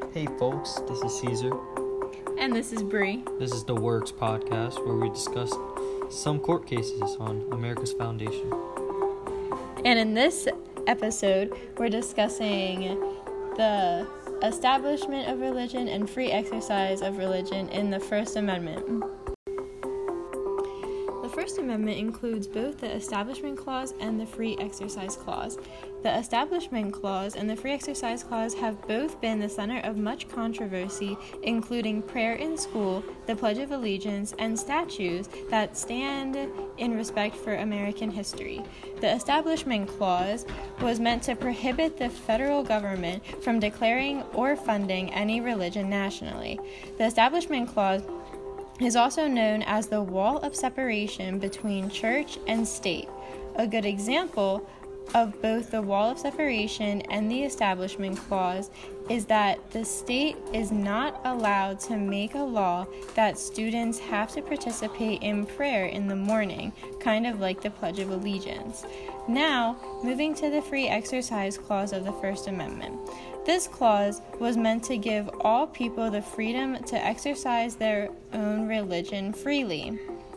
Hey folks, this is Caesar. And this is Bree. This is the Works podcast where we discuss some court cases on America's foundation. And in this episode, we're discussing the establishment of religion and free exercise of religion in the First Amendment. The First Amendment includes both the Establishment Clause and the Free Exercise Clause. The Establishment Clause and the Free Exercise Clause have both been the center of much controversy, including prayer in school, the Pledge of Allegiance, and statues that stand in respect for American history. The Establishment Clause was meant to prohibit the federal government from declaring or funding any religion nationally. The Establishment Clause is also known as the wall of separation between church and state. A good example of both the wall of separation and the Establishment Clause is that the state is not allowed to make a law that students have to participate in prayer in the morning, kind of like the Pledge of Allegiance. Now, moving to the Free Exercise Clause of the First Amendment. This clause was meant to give all people the freedom to exercise their own religion freely.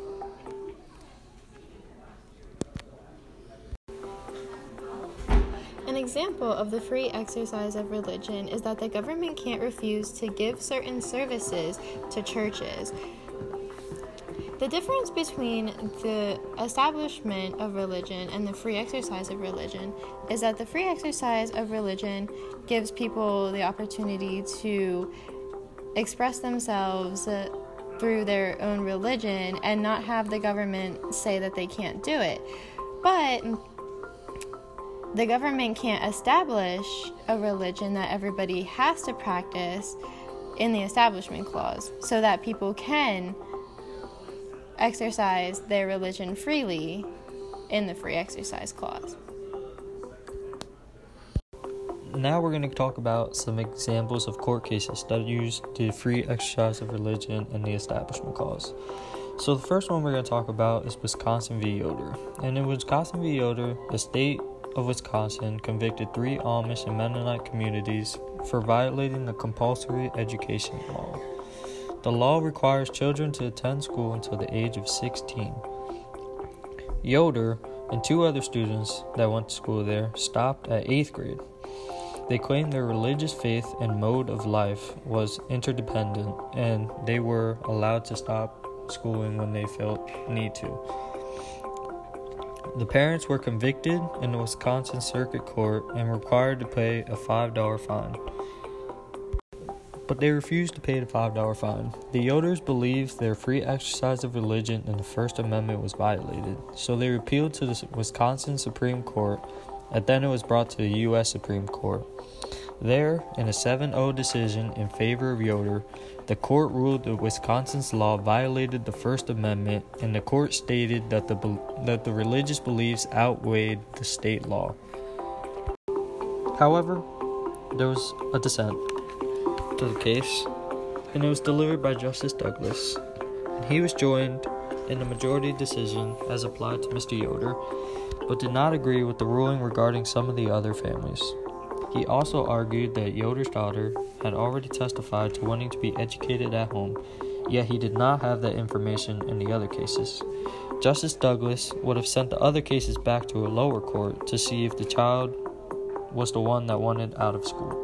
An example of the free exercise of religion is that the government can't refuse to give certain services to churches. The difference between the establishment of religion and the free exercise of religion is that the free exercise of religion gives people the opportunity to express themselves through their own religion and not have the government say that they can't do it. But the government can't establish a religion that everybody has to practice in the Establishment Clause so that people can exercise their religion freely in the Free Exercise Clause. Now we're going to talk about some examples of court cases that use the free exercise of religion and the Establishment Clause. So the first one we're going to talk about is Wisconsin v. Yoder. And in Wisconsin v. Yoder, the state of Wisconsin convicted 3 Amish and Mennonite communities for violating the compulsory education law. The law requires children to attend school until the age of 16. Yoder and 2 other students that went to school there stopped at 8th grade. They claimed their religious faith and mode of life was interdependent, and they were allowed to stop schooling when they felt need to. The parents were convicted in the Wisconsin Circuit Court and required to pay a $5 fine. But they refused to pay the $5 fine. The Yoders believed their free exercise of religion in the First Amendment was violated, so they appealed to the Wisconsin Supreme Court, and then it was brought to the U.S. Supreme Court. There, in a 7-0 decision in favor of Yoder, the court ruled that Wisconsin's law violated the First Amendment, and the court stated that the religious beliefs outweighed the state law. However, there was a dissent to the case, and it was delivered by Justice Douglas. And he was joined in the majority decision as applied to Mr. Yoder, but did not agree with the ruling regarding some of the other families. He also argued that Yoder's daughter had already testified to wanting to be educated at home, yet he did not have that information in the other cases. Justice Douglas would have sent the other cases back to a lower court to see if the child was the one that wanted out of school.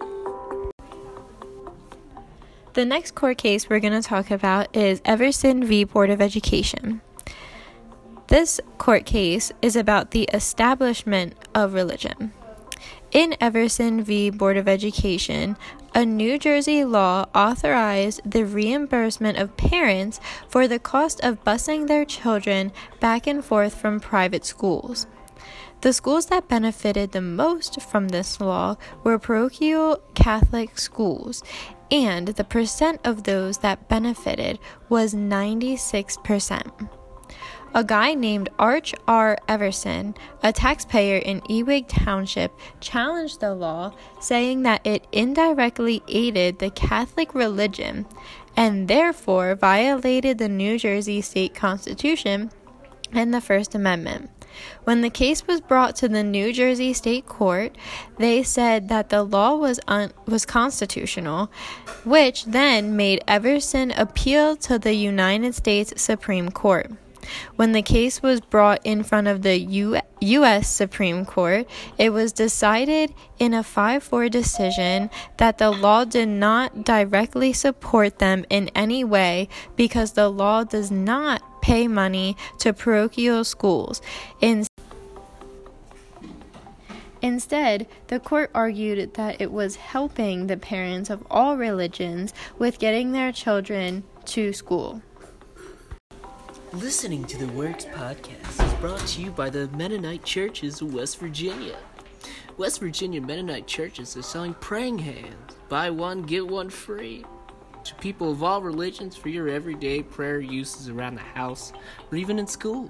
The next court case we're going to talk about is Everson v. Board of Education. This court case is about the establishment of religion. In Everson v. Board of Education, a New Jersey law authorized the reimbursement of parents for the cost of busing their children back and forth from private schools. The schools that benefited the most from this law were parochial Catholic schools, and the percent of those that benefited was 96%. A guy named Arch R. Everson, a taxpayer in Ewing Township, challenged the law, saying that it indirectly aided the Catholic religion and therefore violated the New Jersey state constitution and the First Amendment. When the case was brought to the New Jersey State Court, they said that the law was constitutional, which then made Everson appeal to the United States Supreme Court. When the case was brought in front of the U.S. Supreme Court, it was decided in a 5-4 decision that the law did not directly support them in any way because the law does not pay money to parochial schools. Instead, the court argued that it was helping the parents of all religions with getting their children to school. Listening to the Works podcast is brought to you by the Mennonite Churches of West Virginia. West Virginia Mennonite churches are selling praying hands. Buy one, get one free. To people of all religions for your everyday prayer uses around the house or even in school.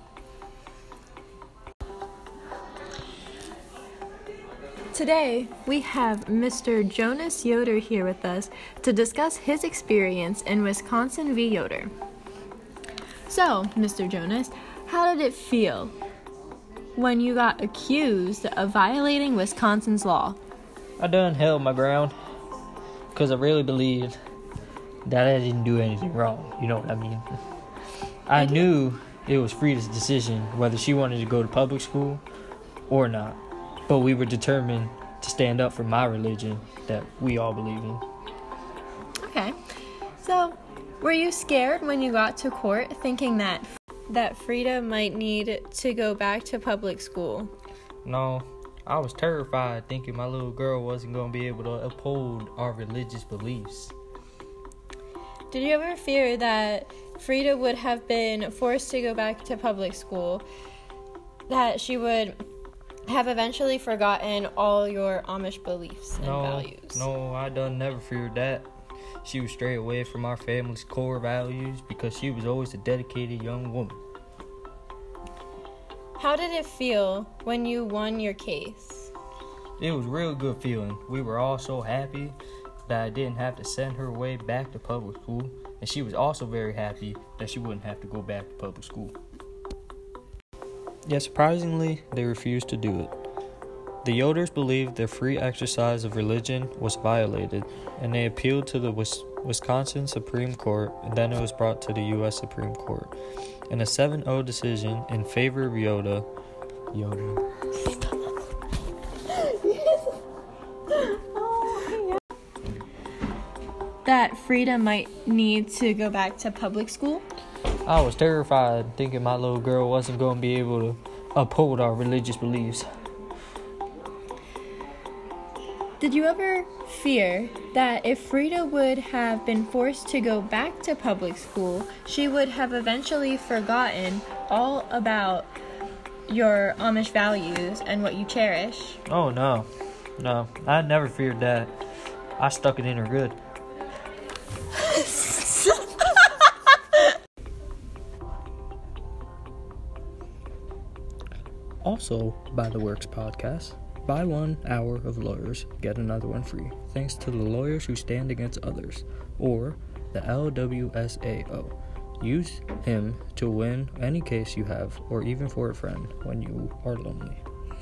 Today, we have Mr. Jonas Yoder here with us to discuss his experience in Wisconsin v. Yoder. So, Mr. Jonas, how did it feel when you got accused of violating Wisconsin's law? I done held my ground because I really believed that I didn't do anything wrong. You know what I mean? I knew it was Frida's decision whether she wanted to go to public school or not. But we were determined to stand up for my religion that we all believe in. Okay. So, were you scared when you got to court thinking that Frida might need to go back to public school? No, I was terrified thinking my little girl wasn't going to be able to uphold our religious beliefs. Did you ever fear that Frida would have been forced to go back to public school, that she would have eventually forgotten all your Amish beliefs and values? No, I done never feared that. She was straight away from our family's core values because she was always a dedicated young woman. How did it feel when you won your case? It was a real good feeling. We were all so happy that I didn't have to send her way back to public school, and she was also very happy that she wouldn't have to go back to public school. Yet surprisingly, they refused to do it. The Yoders believed their free exercise of religion was violated, and they appealed to the Wisconsin Supreme Court, and then it was brought to the U.S. Supreme Court. In a 7-0 decision in favor of Yoder, that Frida might need to go back to public school? I was terrified thinking my little girl wasn't going to be able to uphold our religious beliefs. Did you ever fear that if Frida would have been forced to go back to public school, she would have eventually forgotten all about your Amish values and what you cherish? Oh, no, I never feared that. I stuck it in her good. Also, by the Works podcast, buy 1 hour of lawyers, get another one free, thanks to the lawyers who stand against others, or the LWSAO. Use him to win any case you have, or even for a friend when you are lonely.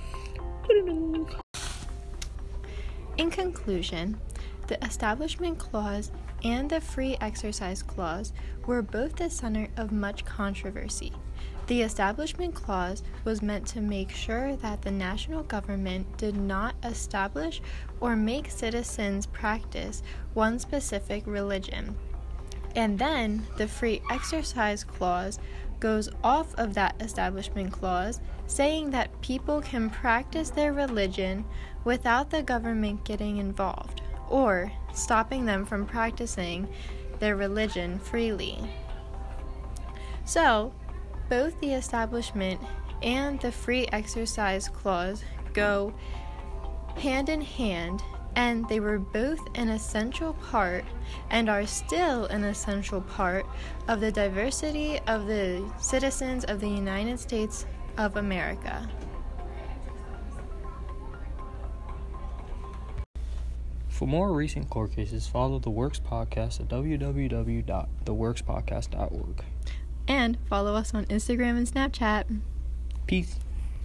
In conclusion, the Establishment Clause and the Free Exercise Clause were both the center of much controversy. The Establishment Clause was meant to make sure that the national government did not establish or make citizens practice one specific religion. And then the Free Exercise Clause goes off of that Establishment Clause, saying that people can practice their religion without the government getting involved or stopping them from practicing their religion freely. So, both the Establishment and the Free Exercise Clause go hand in hand, and they were both an essential part and are still an essential part of the diversity of the citizens of the United States of America. For more recent court cases, follow the Works Podcast at www.theworkspodcast.org. And follow us on Instagram and Snapchat. Peace.